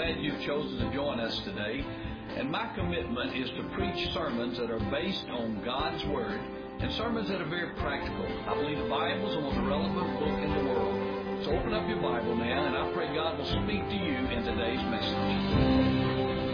glad you've chosen to join us today. And my commitment is to preach sermons that are based on God's Word and sermons that are very practical. I believe the Bible is the most relevant book in the world. So open up your Bible now, and I pray God will speak to you in today's message.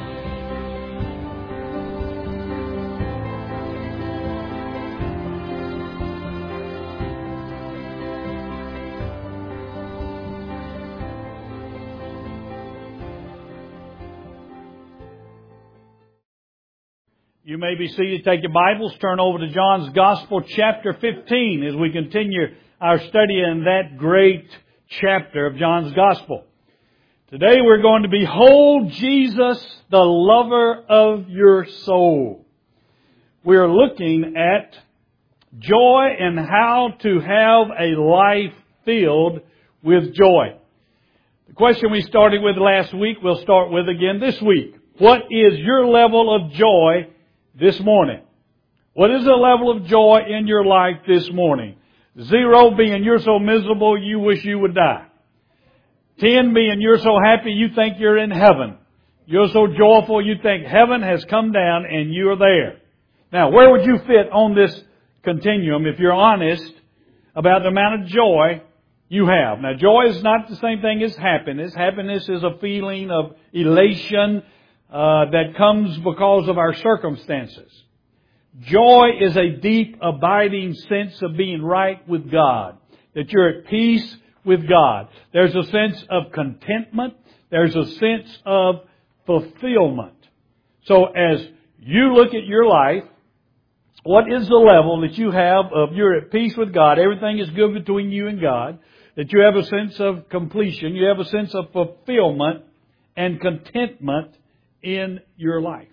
You may be seated. Take your Bibles, turn over to John's Gospel, chapter 15, as we continue our study in that great chapter of John's Gospel. Today we're going to behold Jesus, the lover of your soul. We're looking at joy and how to have a life filled with joy. The question we started with last week, we'll start with again this week. What is your level of joy this morning? What is the level of joy in your life this morning? 0 being you're so miserable you wish you would die. 10 being you're so happy you think you're in heaven. You're so joyful you think heaven has come down and you're there. Now, where would you fit on this continuum if you're honest about the amount of joy you have? Now, joy is not the same thing as happiness. Happiness is a feeling of elation that comes because of our circumstances. Joy is a deep, abiding sense of being right with God, that you're at peace with God. There's a sense of contentment. There's a sense of fulfillment. So as you look at your life, what is the level that you have of you're at peace with God, everything is good between you and God, that you have a sense of completion, you have a sense of fulfillment and contentment in your life.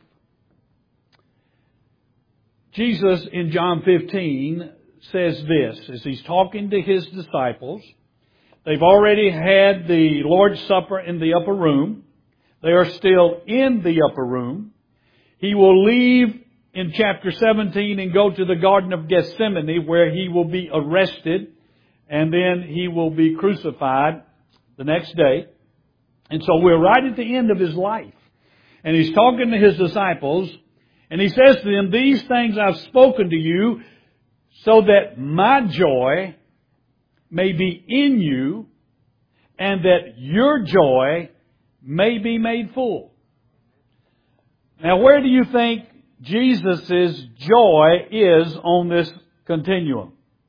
Jesus in John 15 says this as He's talking to His disciples. They've already had the Lord's Supper in the upper room. They are still in the upper room. He will leave in chapter 17 and go to the Garden of Gethsemane where He will be arrested and then He will be crucified the next day. And so we're right at the end of His life. And He's talking to His disciples, and He says to them, these things I've spoken to you so that my joy may be in you and that your joy may be made full. Now, where do you think Jesus' joy is on this continuum?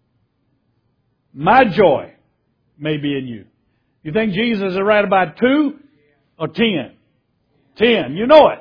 My joy may be in you. You think Jesus is right about 2 or 10? 10. You know it.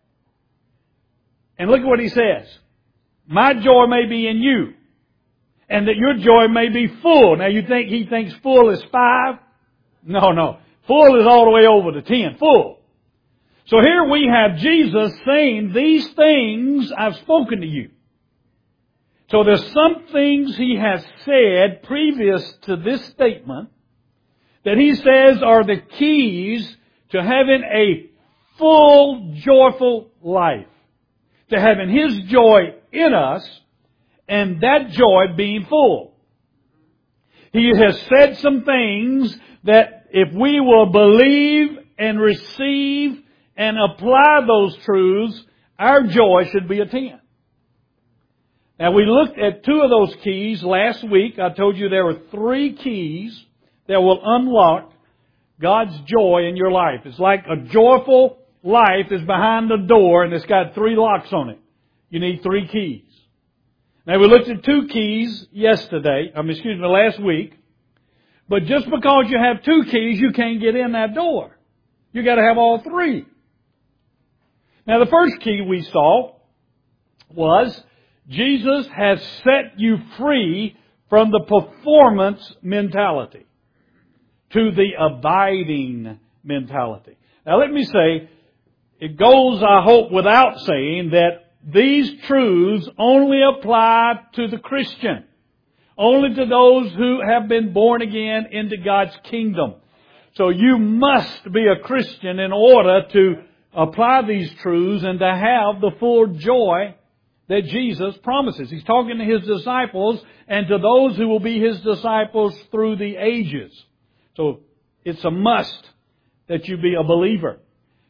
And look at what He says. My joy may be in you. And that your joy may be full. Now you think He thinks full is 5? No. Full is all the way over to 10. Full. So here we have Jesus saying, these things I've spoken to you. So there's some things He has said previous to this statement that He says are the keys to having a full, joyful life. To having His joy in us and that joy being full. He has said some things that if we will believe and receive and apply those truths, our joy should be a 10. Now we looked at 2 of those keys last week. I told you there were 3 keys that will unlock God's joy in your life. It's like a joyful life is behind the door and it's got 3 locks on it. You need 3 keys. Now we looked at 2 keys last week. But just because you have 2 keys, you can't get in that door. You got to have all 3. Now the first key we saw was Jesus has set you free from the performance mentality to the abiding mentality. Now let me say, it goes, I hope, without saying that these truths only apply to the Christian. Only to those who have been born again into God's kingdom. So you must be a Christian in order to apply these truths and to have the full joy that Jesus promises. He's talking to His disciples and to those who will be His disciples through the ages. So it's a must that you be a believer.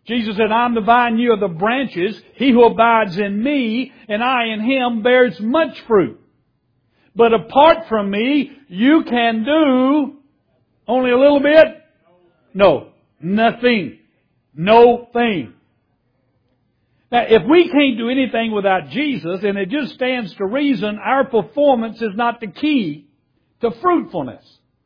Jesus said, I'm the vine, you are the branches. He who abides in me and I in him bears much fruit. But apart from me, you can do only a little bit? No. Nothing. No thing. Now, if we can't do anything without Jesus, and it just stands to reason, our performance is not the key to fruitfulness.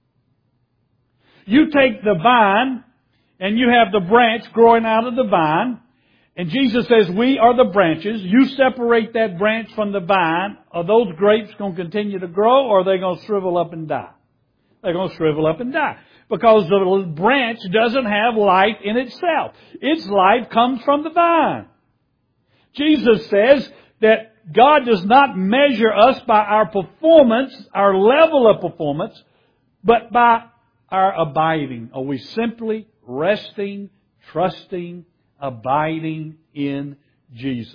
You take the vine, and you have the branch growing out of the vine, and Jesus says, we are the branches. You separate that branch from the vine. Are those grapes going to continue to grow, or are they going to shrivel up and die? They're going to shrivel up and die. Because the branch doesn't have life in itself. Its life comes from the vine. Jesus says that God does not measure us by our performance, our level of performance, but by our abiding. Are we simply resting, trusting, abiding in Jesus?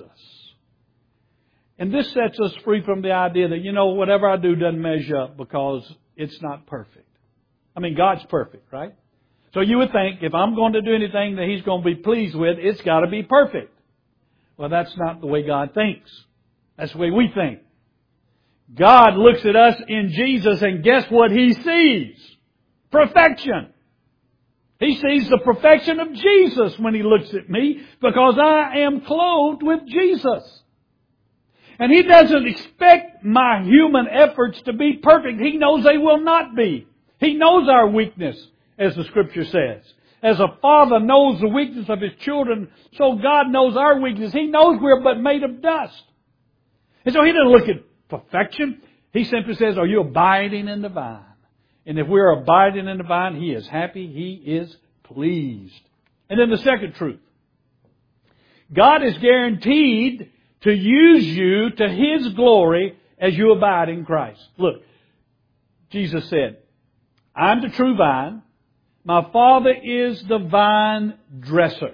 And this sets us free from the idea that, whatever I do doesn't measure up because it's not perfect. I mean, God's perfect, right? So you would think if I'm going to do anything that He's going to be pleased with, it's got to be perfect. Well, that's not the way God thinks. That's the way we think. God looks at us in Jesus and guess what He sees? Perfection. He sees the perfection of Jesus when He looks at me because I am clothed with Jesus. And He doesn't expect my human efforts to be perfect. He knows they will not be. He knows our weakness, as the Scripture says. As a father knows the weakness of his children, so God knows our weakness. He knows we're but made of dust. And so He doesn't look at perfection. He simply says, are you abiding in the vine? And if we're abiding in the vine, He is happy. He is pleased. And then the second truth. God is guaranteed to use you to His glory as you abide in Christ. Look, Jesus said, I'm the true vine. My Father is the vine dresser.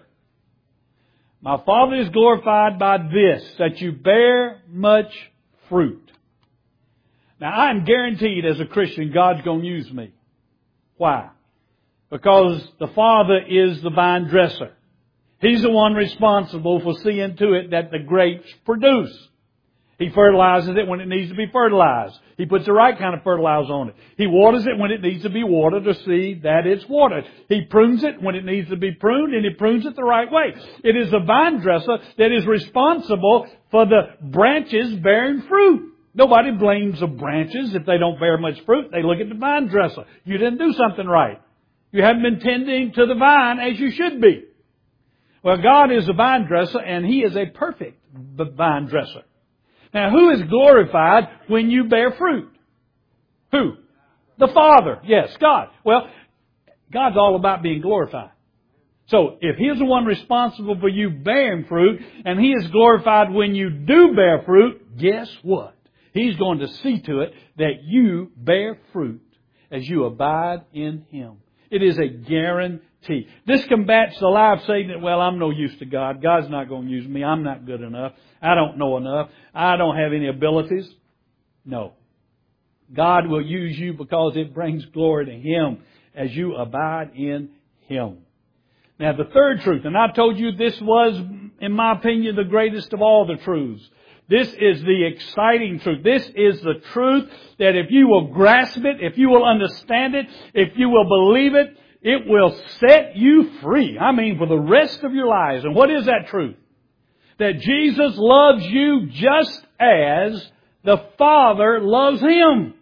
My Father is glorified by this, that you bear much fruit. Now, I'm guaranteed as a Christian, God's going to use me. Why? Because the Father is the vine dresser. He's the one responsible for seeing to it that the grapes produce. He fertilizes it when it needs to be fertilized. He puts the right kind of fertilizer on it. He waters it when it needs to be watered to see that it's watered. He prunes it when it needs to be pruned, and He prunes it the right way. It is the vine dresser that is responsible for the branches bearing fruit. Nobody blames the branches if they don't bear much fruit. They look at the vine dresser. You didn't do something right. You haven't been tending to the vine as you should be. Well, God is the vine dresser, and He is a perfect vine dresser. Now, who is glorified when you bear fruit? Who? The Father. Yes, God. Well, God's all about being glorified. So, if He's the one responsible for you bearing fruit, and He is glorified when you do bear fruit, guess what? He's going to see to it that you bear fruit as you abide in Him. It is a guarantee. This combats the lie of Satan that, well, I'm no use to God. God's not going to use me. I'm not good enough. I don't know enough. I don't have any abilities. No. God will use you because it brings glory to Him as you abide in Him. Now, the third truth, and I told you this was, in my opinion, the greatest of all the truths. This is the exciting truth. This is the truth that if you will grasp it, if you will understand it, if you will believe it, it will set you free. I mean, for the rest of your lives. And what is that truth? That Jesus loves you just as the Father loves Him.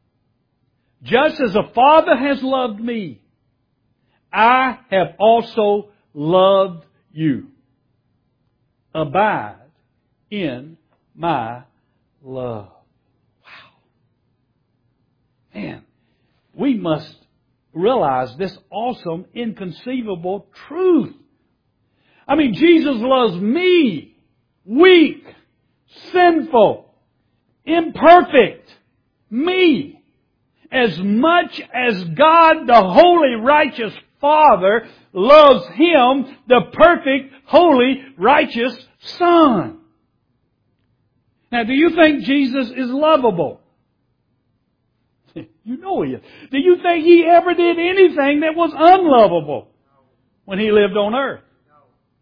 Just as the Father has loved me, I have also loved you. Abide in my love. Wow. Man, we must realize this awesome, inconceivable truth. I mean, Jesus loves me, weak, sinful, imperfect, me, as much as God, the holy, righteous Father, loves Him, the perfect, holy, righteous Son. Now, do you think Jesus is lovable? You know He is. Do you think He ever did anything that was unlovable when He lived on earth?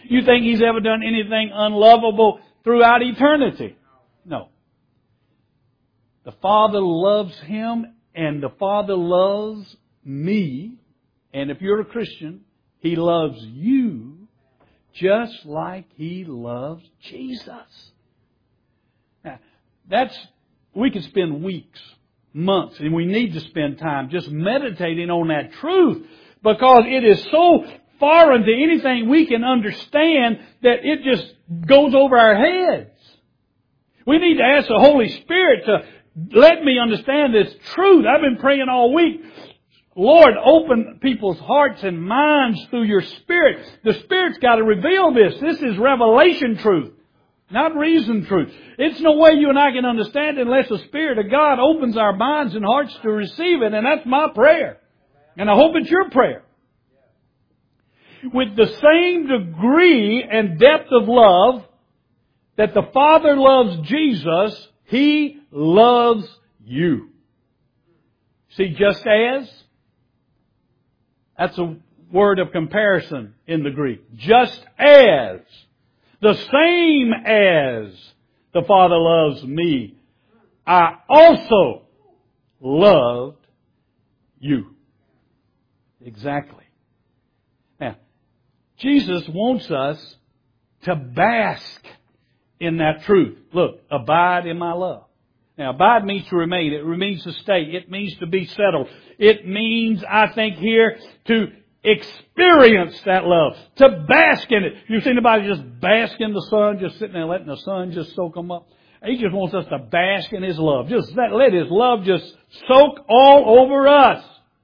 You think He's ever done anything unlovable throughout eternity? No. The Father loves Him, and the Father loves me. And if you're a Christian, He loves you just like He loves Jesus. Now, we could spend weeks, months, and we need to spend time just meditating on that truth, because it is so foreign to anything we can understand that it just goes over our heads. We need to ask the Holy Spirit to let me understand this truth. I've been praying all week. Lord, open people's hearts and minds through your Spirit. The Spirit's got to reveal this. This is revelation truth, not reason truth. It's no way you and I can understand it unless the Spirit of God opens our minds and hearts to receive it. And that's my prayer. And I hope it's your prayer. With the same degree and depth of love that the Father loves Jesus, He loves you. See, just as, that's a word of comparison in the Greek. Just as, the same as the Father loves me, I also loved you. Exactly. Now, Jesus wants us to bask in that truth. Look, abide in my love. Now, abide means to remain. It means to stay. It means to be settled. It means, I think here, to experience that love. To bask in it. You've seen anybody just bask in the sun, just sitting there letting the sun just soak them up? He just wants us to bask in His love. Just let His love just soak all over us.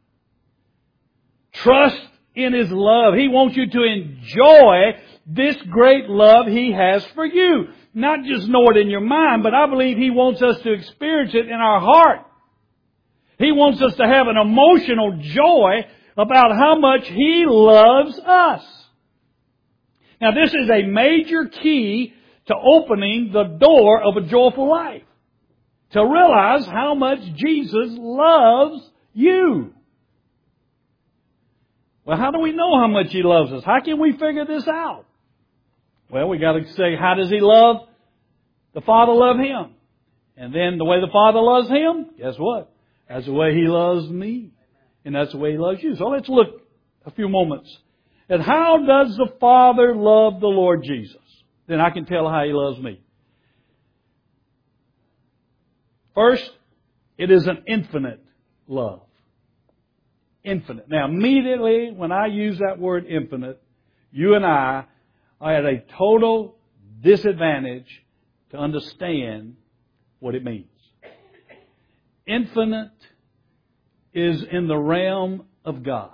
Trust in His love. He wants you to enjoy this great love He has for you. Not just know it in your mind, but I believe He wants us to experience it in our heart. He wants us to have an emotional joy about how much He loves us. Now, this is a major key to opening the door of a joyful life. To realize how much Jesus loves you. Well, how do we know how much He loves us? How can we figure this out? Well, we got to say, how does He love? The Father love Him. And then the way the Father loves Him, guess what? That's the way He loves me. And that's the way He loves you. So let's look a few moments at how does the Father love the Lord Jesus? Then I can tell how He loves me. First, it is an infinite love. Infinite. Now, immediately when I use that word infinite, you and I are at a total disadvantage to understand what it means. Infinite is in the realm of God.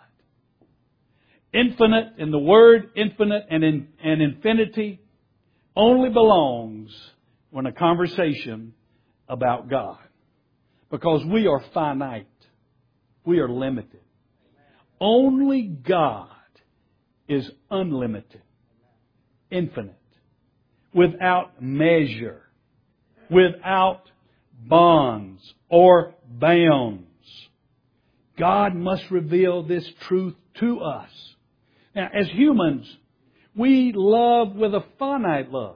Infinite, in the word infinite and infinity, only belongs when a conversation about God. Because we are finite. We are limited. Only God is unlimited, infinite, without measure, without bonds or bounds. God must reveal this truth to us. Now, as humans, we love with a finite love.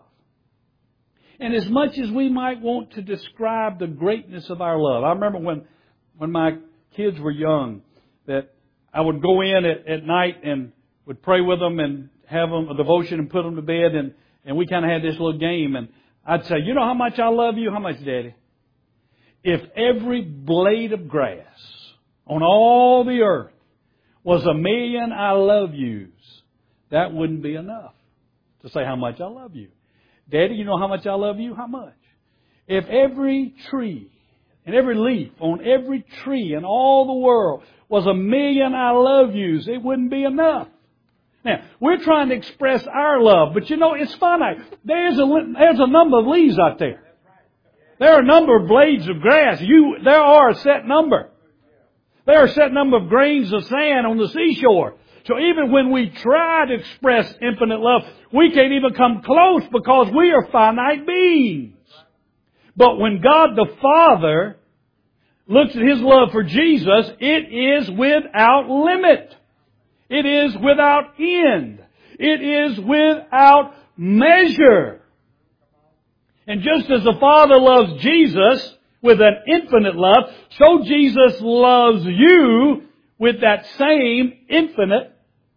And as much as we might want to describe the greatness of our love, I remember when my kids were young, that I would go in at night and would pray with them and have them a devotion and put them to bed. And we kind of had this little game. And I'd say, you know how much I love you? How much, Daddy? If every blade of grass on all the earth was 1,000,000 I love yous, that wouldn't be enough to say how much I love you. Daddy, you know how much I love you? How much? If every tree and every leaf on every tree in all the world was 1,000,000 I love yous, it wouldn't be enough. Now, we're trying to express our love, but you know, it's finite. There's a number of leaves out there. There are a number of blades of grass. There are a set number. There are a set number of grains of sand on the seashore. So even when we try to express infinite love, we can't even come close because we are finite beings. But when God the Father looks at His love for Jesus, it is without limit. It is without end. It is without measure. And just as the Father loves Jesus with an infinite love, so Jesus loves you with that same infinite,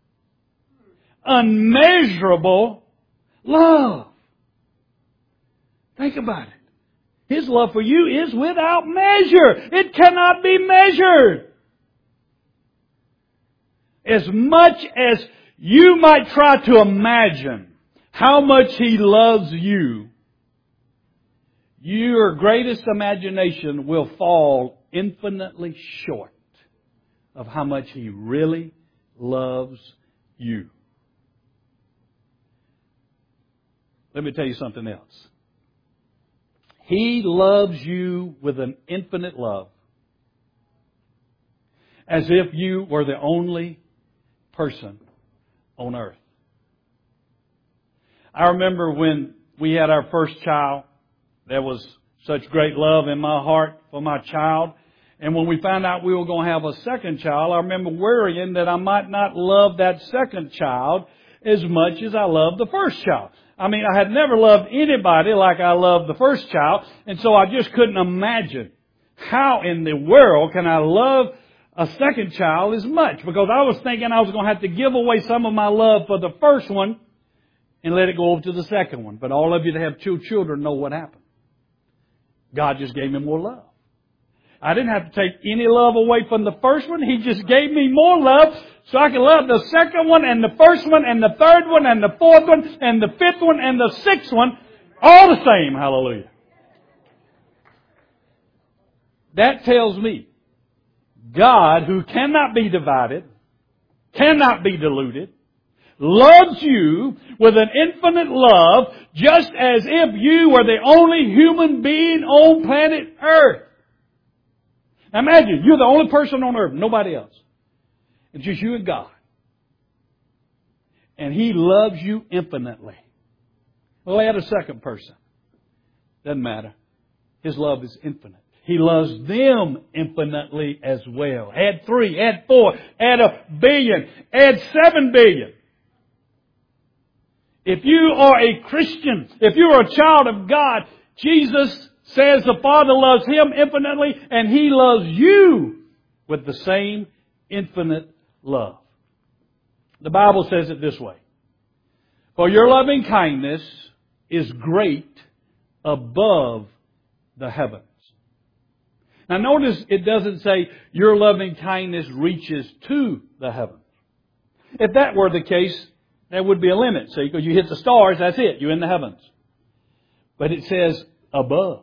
unmeasurable love. Think about it. His love for you is without measure. It cannot be measured. As much as you might try to imagine how much He loves you, your greatest imagination will fall infinitely short of how much He really loves you. Let me tell you something else. He loves you with an infinite love, as if you were the only person on earth. I remember when we had our first child, there was such great love in my heart for my child. And when we found out we were going to have a second child, I remember worrying that I might not love that second child as much as I loved the first child. I mean, I had never loved anybody like I loved the first child, and so I just couldn't imagine how in the world can I love a second child as much, because I was thinking I was going to have to give away some of my love for the first one and let it go over to the second one. But all of you that have two children know what happened. God just gave me more love. I didn't have to take any love away from the first one. He just gave me more love so I could love the second one and the first one and the third one and the fourth one and the fifth one and the sixth one all the same. Hallelujah. That tells me God, who cannot be divided, cannot be diluted, loves you with an infinite love just as if you were the only human being on planet Earth. Now imagine, you're the only person on earth, nobody else. It's just you and God. And He loves you infinitely. Well, add a second person. Doesn't matter. His love is infinite. He loves them infinitely as well. Add 3, add 4, add 1 billion, add 7 billion. If you are a Christian, if you are a child of God, Jesus says the Father loves Him infinitely, and He loves you with the same infinite love. The Bible says it this way: for your loving kindness is great above the heavens. Now notice it doesn't say your loving kindness reaches to the heavens. If that were the case, there would be a limit. See, because you hit the stars, that's it. You're in the heavens. But it says above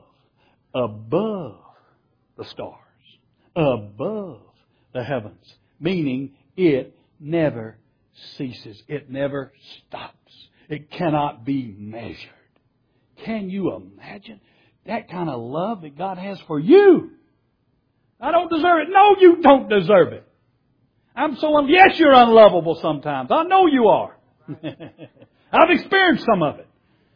the stars, above the heavens, meaning it never ceases. It never stops. It cannot be measured. Can you imagine that kind of love that God has for you? I don't deserve it. No, you don't deserve it. Yes, you're unlovable sometimes. I know you are. I've experienced some of it.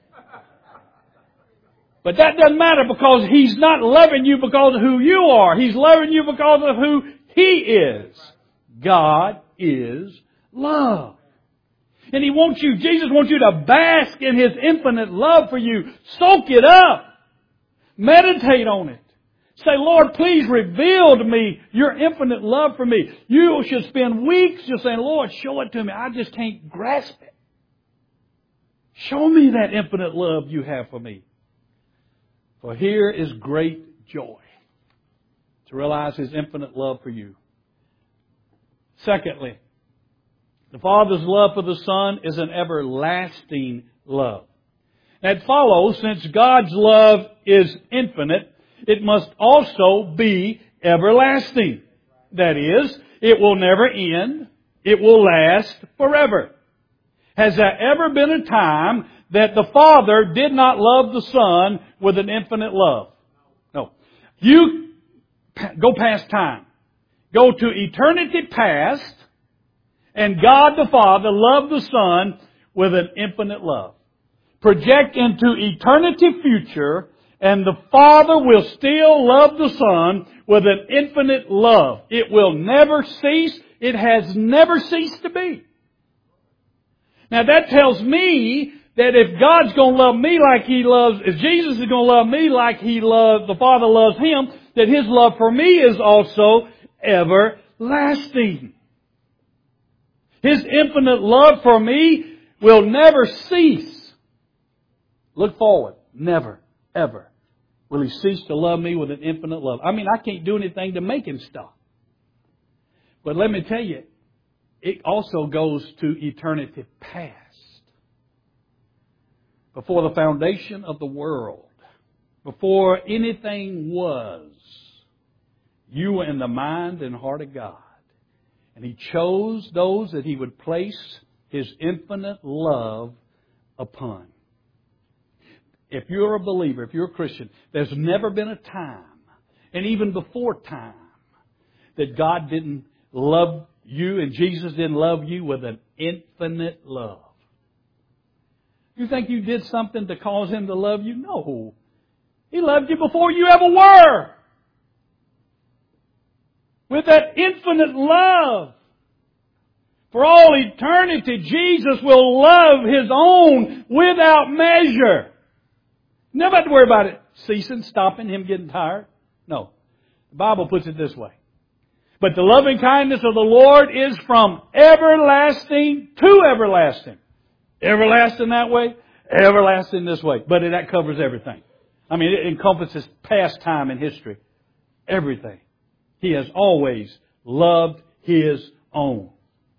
But that doesn't matter, because He's not loving you because of who you are. He's loving you because of who He is. God is love. And Jesus wants you to bask in His infinite love for you. Soak it up. Meditate on it. Say, Lord, please reveal to me your infinite love for me. You should spend weeks just saying, Lord, show it to me. I just can't grasp it. Show me that infinite love you have for me. For here is great joy, to realize His infinite love for you. Secondly, the Father's love for the Son is an everlasting love. That follows, since God's love is infinite, it must also be everlasting. That is, it will never end. It will last forever. Has there ever been a time that the Father did not love the Son with an infinite love? No. You go past time. Go to eternity past, and God the Father loved the Son with an infinite love. Project into eternity future, and the Father will still love the Son with an infinite love. It will never cease. It has never ceased to be. Now that tells me that if God's going to love me like He loves, if Jesus is going to love me like the Father loves Him, that His love for me is also everlasting. His infinite love for me will never cease. Look forward. Never, ever will He cease to love me with an infinite love. I mean, I can't do anything to make Him stop. But let me tell you, it also goes to eternity past. Before the foundation of the world, before anything was, you were in the mind and heart of God. And He chose those that He would place His infinite love upon. If you're a believer, if you're a Christian, there's never been a time, and even before time, that God didn't love you and Jesus didn't love you with an infinite love. You think you did something to cause Him to love you? No. He loved you before you ever were. With that infinite love. For all eternity, Jesus will love His own without measure. Never have to worry about it ceasing, stopping, Him getting tired. No. The Bible puts it this way. But the loving kindness of the Lord is from everlasting to everlasting. Everlasting that way, everlasting this way. But that covers everything. I mean, it encompasses past time and history. Everything. He has always loved His own.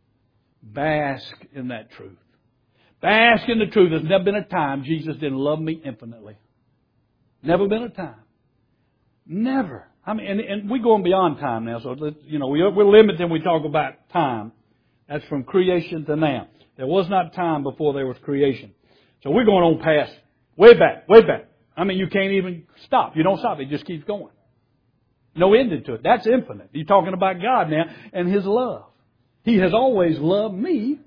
Bask in that truth. Bask in the truth. There's never been a time Jesus didn't love me infinitely. Never been a time. Never. I mean, and we're going beyond time now, so we're limited when we talk about time. That's from creation to now. There was not time before there was creation. So we're going on past, way back, way back. I mean, you can't even stop. You don't stop. It just keeps going. No ending to it. That's infinite. You're talking about God now and His love. He has always loved me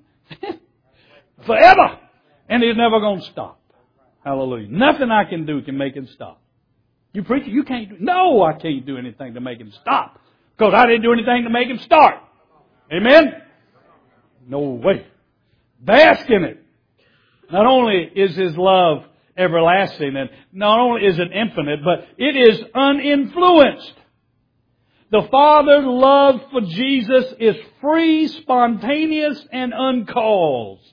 forever. And He's never going to stop. Hallelujah. Nothing I can do can make Him stop. You preach it, you can't do it. No, I can't do anything to make Him stop. Because I didn't do anything to make Him start. Amen? No way. Bask in it. Not only is His love everlasting, and not only is it infinite, but it is uninfluenced. The Father's love for Jesus is free, spontaneous, and uncaused.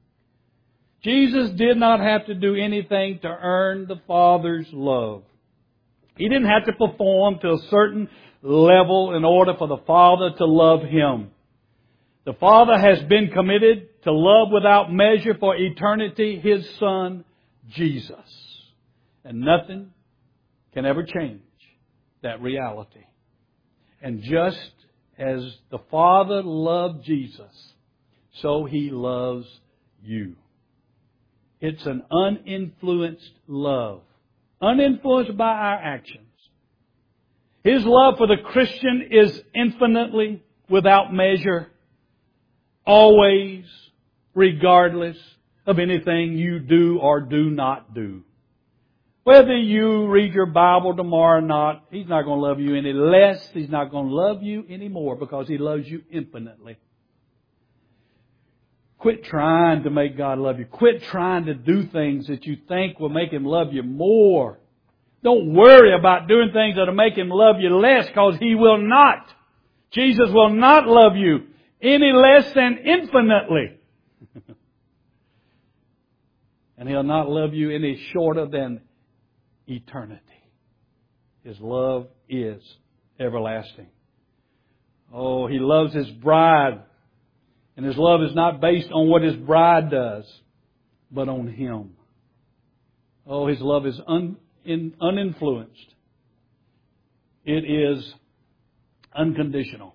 Jesus did not have to do anything to earn the Father's love. He didn't have to perform to a certain level in order for the Father to love Him. The Father has been committed to love without measure for eternity His Son, Jesus. And nothing can ever change that reality. And just as the Father loved Jesus, so He loves you. It's an uninfluenced love. Uninfluenced by our actions. His love for the Christian is infinitely without measure, always, regardless of anything you do or do not do. Whether you read your Bible tomorrow or not, He's not going to love you any less. He's not going to love you any more because He loves you infinitely. Quit trying to make God love you. Quit trying to do things that you think will make Him love you more. Don't worry about doing things that will make Him love you less, because He will not. Jesus will not love you any less than infinitely. And He'll not love you any shorter than eternity. His love is everlasting. Oh, He loves His bride. And His love is not based on what His bride does, but on Him. Oh, His love is uninfluenced. It is unconditional.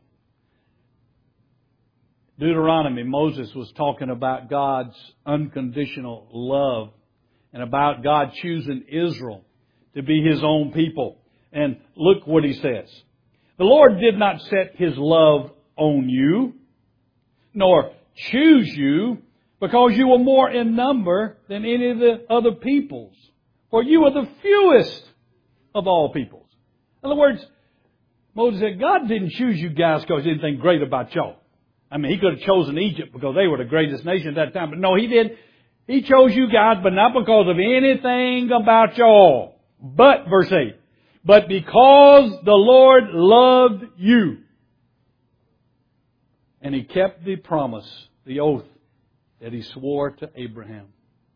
Deuteronomy, Moses was talking about God's unconditional love and about God choosing Israel to be His own people. And look what he says. The Lord did not set His love on you, nor choose you, because you were more in number than any of the other peoples. For you are the fewest of all peoples. In other words, Moses said, God didn't choose you guys because He didn't think great about y'all. I mean, He could have chosen Egypt because they were the greatest nation at that time. But no, He did. He chose you guys, but not because of anything about y'all. But, verse 8, but because the Lord loved you. And He kept the promise, the oath that He swore to Abraham.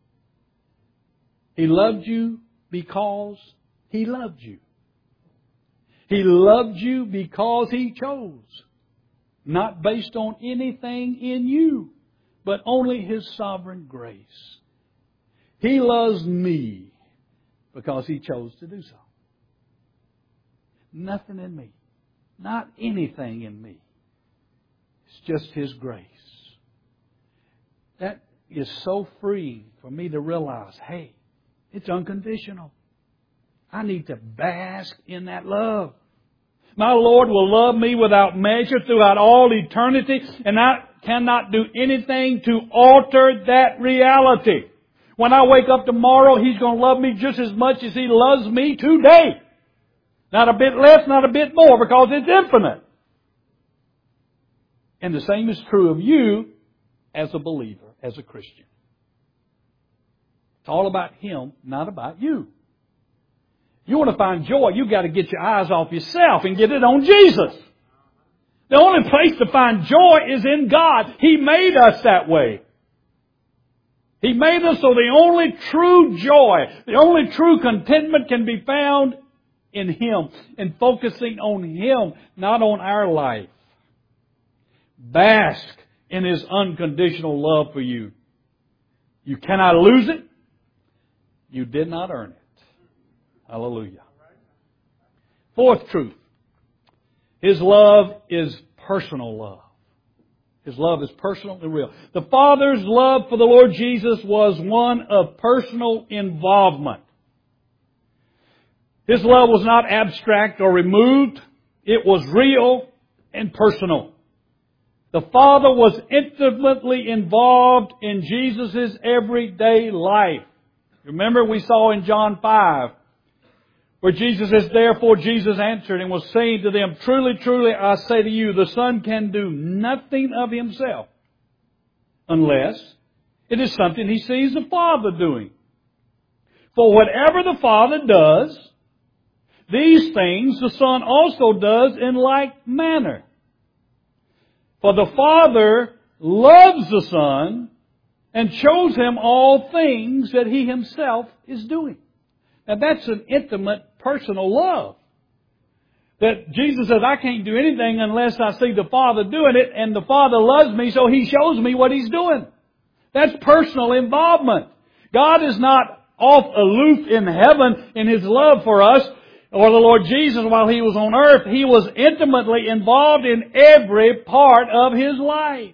He loved you because He loved you. He loved you because He chose. Not based on anything in you, but only His sovereign grace. He loves me because He chose to do so. Nothing in me. Not anything in me. It's just His grace. That is so freeing for me to realize, hey, it's unconditional. I need to bask in that love. My Lord will love me without measure throughout all eternity, and I cannot do anything to alter that reality. When I wake up tomorrow, He's going to love me just as much as He loves me today. Not a bit less, not a bit more, because it's infinite. And the same is true of you as a believer, as a Christian. It's all about Him, not about you. You want to find joy, you've got to get your eyes off yourself and get it on Jesus. The only place to find joy is in God. He made us that way. He made us so the only true joy, the only true contentment can be found in Him and focusing on Him, not on our life. Bask in His unconditional love for you. You cannot lose it. You did not earn it. Hallelujah. Fourth truth. His love is personal love. His love is personal and real. The Father's love for the Lord Jesus was one of personal involvement. His love was not abstract or removed. It was real and personal. The Father was intimately involved in Jesus' everyday life. Remember we saw in John 5, where Jesus says, therefore Jesus answered and was saying to them, truly, truly, I say to you, the Son can do nothing of Himself unless it is something He sees the Father doing. For whatever the Father does, these things the Son also does in like manner. For the Father loves the Son and shows Him all things that He Himself is doing. Now that's an intimate, personal love. That Jesus says, I can't do anything unless I see the Father doing it, and the Father loves me, so He shows me what He's doing. That's personal involvement. God is not off aloof in heaven in His love for us, or the Lord Jesus while He was on earth. He was intimately involved in every part of His life.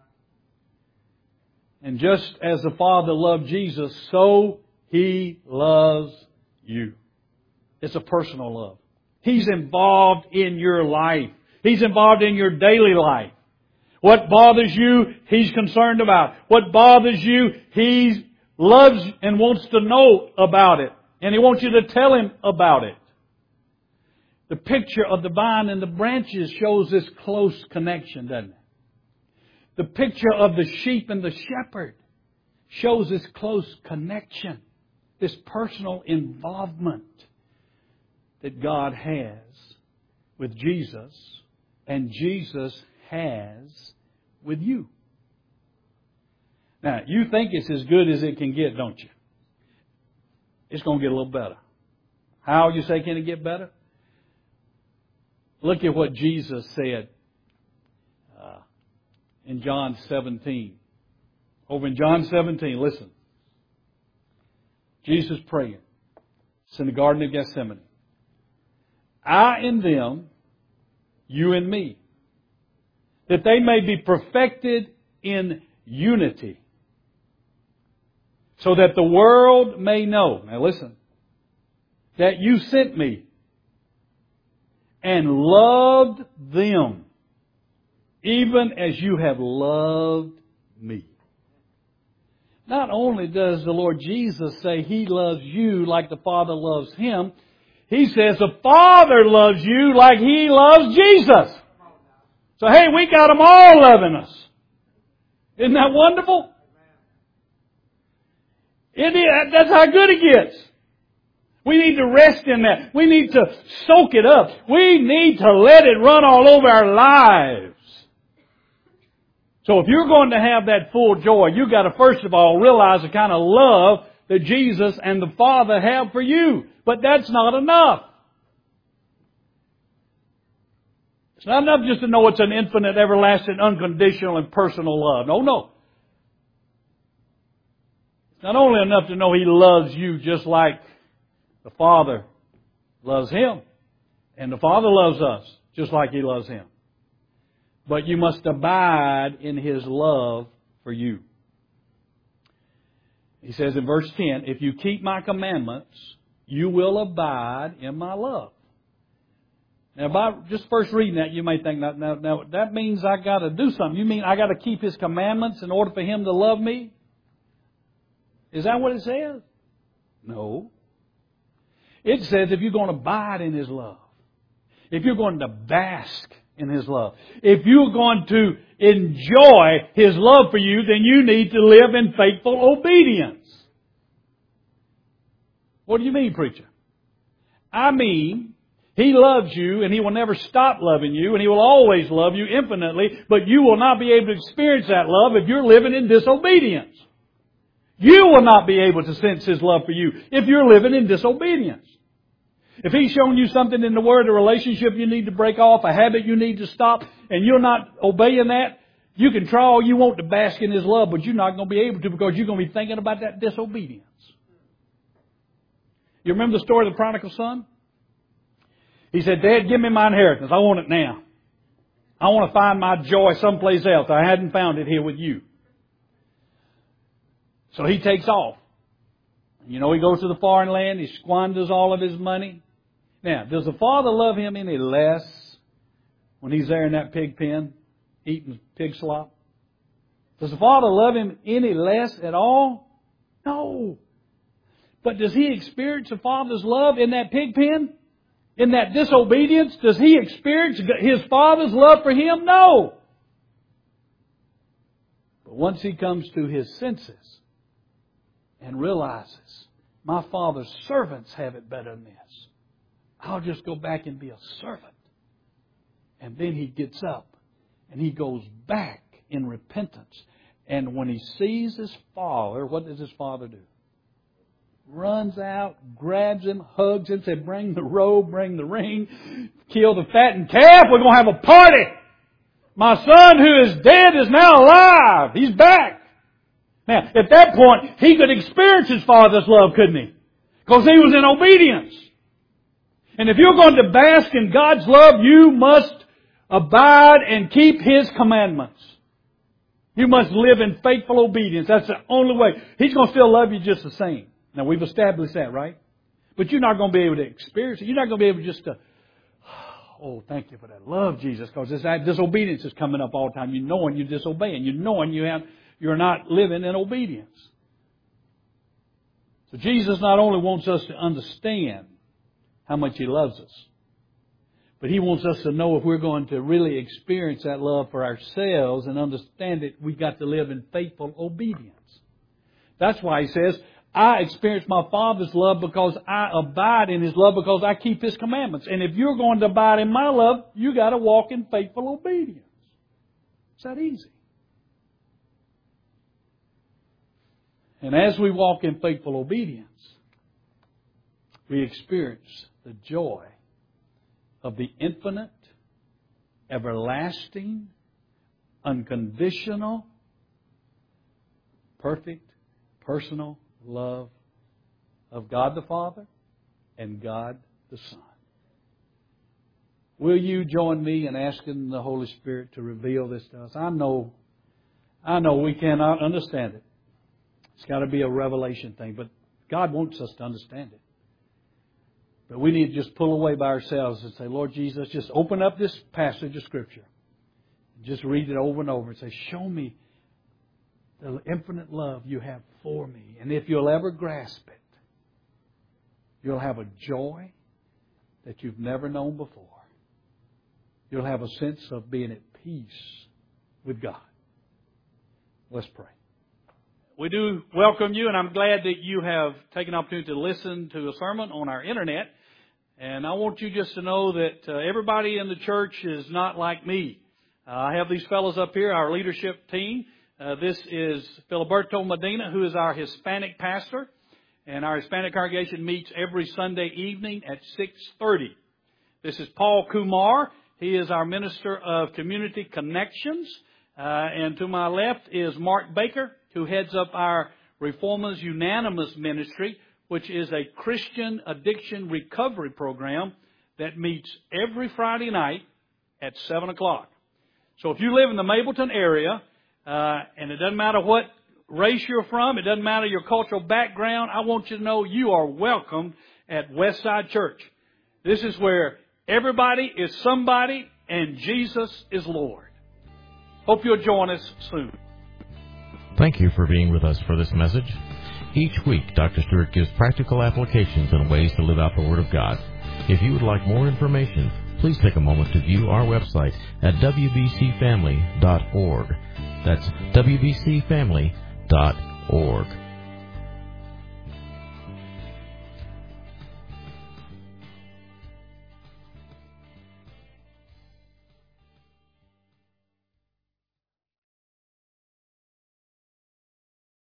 And just as the Father loved Jesus, so He loves you. It's a personal love. He's involved in your life. He's involved in your daily life. What bothers you, He's concerned about. What bothers you, He loves and wants to know about it. And He wants you to tell Him about it. The picture of the vine and the branches shows this close connection, doesn't it? The picture of the sheep and the shepherd shows this close connection, this personal involvement that God has with Jesus and Jesus has with you. Now, you think it's as good as it can get, don't you? It's going to get a little better. How, you say, can it get better? Look at what Jesus said in John 17. Over in John 17, listen. Jesus praying. It's in the Garden of Gethsemane. I in them, you in me, that they may be perfected in unity, so that the world may know, now listen, that you sent me and loved them, even as you have loved me. Not only does the Lord Jesus say He loves you like the Father loves Him, He says the Father loves you like He loves Jesus. So hey, we got them all loving us. Isn't that wonderful? That's how good it gets. We need to rest in that. We need to soak it up. We need to let it run all over our lives. So if you're going to have that full joy, you've got to first of all realize the kind of love that Jesus and the Father have for you. But that's not enough. It's not enough just to know it's an infinite, everlasting, unconditional, and personal love. No. It's not only enough to know He loves you just like the Father loves Him. And the Father loves us just like He loves Him. But you must abide in His love for you. He says in verse 10, if you keep My commandments, you will abide in My love. Now, by just first reading that, you may think, now that means I got to do something. You mean I got to keep His commandments in order for Him to love me? Is that what it says? No. It says if you're going to abide in His love, if you're going to bask in His love, if you're going to enjoy His love for you, then you need to live in faithful obedience. What do you mean, preacher? I mean, He loves you and He will never stop loving you and He will always love you infinitely, but you will not be able to experience that love if you're living in disobedience. You will not be able to sense His love for you if you're living in disobedience. If He's shown you something in the Word, a relationship you need to break off, a habit you need to stop, and you're not obeying that, you can try all you want to bask in His love, but you're not going to be able to because you're going to be thinking about that disobedience. You remember the story of the prodigal son? He said, Dad, give me my inheritance. I want it now. I want to find my joy someplace else. I hadn't found it here with you. So he takes off. You know, he goes to the foreign land. He squanders all of his money. Now, does the father love him any less when he's there in that pig pen eating pig slop? Does the father love him any less at all? No. But does he experience the father's love in that pig pen? In that disobedience? Does he experience his father's love for him? No. But once he comes to his senses and realizes, my father's servants have it better than this, I'll just go back and be a servant. And then he gets up and he goes back in repentance. And when he sees his father, what does his father do? Runs out, grabs him, hugs him, says, bring the robe, bring the ring, kill the fattened calf, we're going to have a party. My son who is dead is now alive. He's back. Now, at that point, he could experience his father's love, couldn't he? Because he was in obedience. And if you're going to bask in God's love, you must abide and keep His commandments. You must live in faithful obedience. That's the only way. He's going to still love you just the same. Now, we've established that, right? But you're not going to be able to experience it. You're not going to be able just to, oh, thank you for that. Love Jesus. Because this disobedience is coming up all the time. You knowing you're disobeying. You knowing you're not living in obedience. So Jesus not only wants us to understand how much He loves us, but He wants us to know if we're going to really experience that love for ourselves and understand it, we've got to live in faithful obedience. That's why He says, I experience my Father's love because I abide in His love because I keep His commandments. And if you're going to abide in my love, you got to walk in faithful obedience. It's that easy. And as we walk in faithful obedience, we experience the joy of the infinite, everlasting, unconditional, perfect, personal love of God the Father and God the Son. Will you join me in asking the Holy Spirit to reveal this to us? I know we cannot understand it. It's got to be a revelation thing, but God wants us to understand it. But we need to just pull away by ourselves and say, Lord Jesus, just open up this passage of Scripture. Just read it over and over and say, show me the infinite love you have for me. And if you'll ever grasp it, you'll have a joy that you've never known before. You'll have a sense of being at peace with God. Let's pray. We do welcome you, and I'm glad that you have taken the opportunity to listen to a sermon on our internet. And I want you just to know that everybody in the church is not like me. I have these fellows up here, our leadership team. This is Filiberto Medina, who is our Hispanic pastor. And our Hispanic congregation meets every Sunday evening at 6:30. This is Paul Kumar. He is our Minister of Community Connections. And to my left is Mark Baker, who heads up our Reformers Unanimous Ministry, which is a Christian addiction recovery program that meets every Friday night at 7 o'clock. So if you live in the Mableton area, and it doesn't matter what race you're from, it doesn't matter your cultural background, I want you to know you are welcome at Westside Church. This is where everybody is somebody and Jesus is Lord. Hope you'll join us soon. Thank you for being with us for this message. Each week, Dr. Stewart gives practical applications and ways to live out the Word of God. If you would like more information, please take a moment to view our website at wbcfamily.org. That's wbcfamily.org.